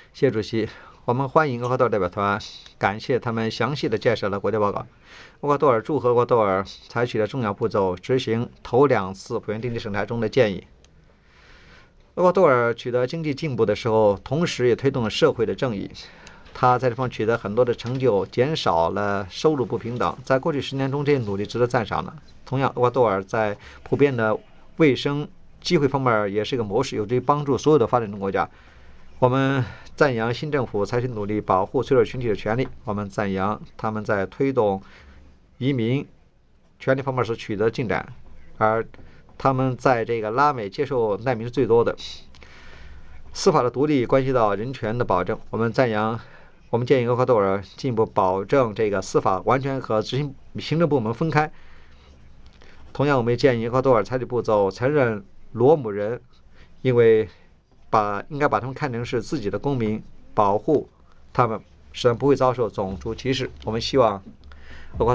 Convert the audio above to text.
谢谢主席。我们欢迎厄瓜多尔代表团，感谢他们详细的介绍了国家报告。厄瓜多尔祝贺厄瓜多尔采取了重要步骤，执行头2次普遍经济审查中的建议。厄瓜多尔取得经济进步的时候，同时也推动了社会的正义。他在这方面取得很多的成就，减少了收入不平等。在过去10年中，这些努力值得赞赏的。同样，厄瓜多尔在普遍的卫生机会方面也是个模式，有助于帮助所有的发展中国家。我们赞扬新政府采取努力保护脆弱群体的权利，我们赞扬他们在推动移民权利方面所取得进展，而他们在这个拉美接受难民是最多的。司法的独立关系到人权的保证，我们建议厄瓜多尔进一步保证这个司法完全和行政部门分开。同样，我们也建议厄瓜多尔采取步骤承认罗姆人，因为应该把他们看成是自己的公民，保护他们，使他们不会遭受种族歧视。我们希望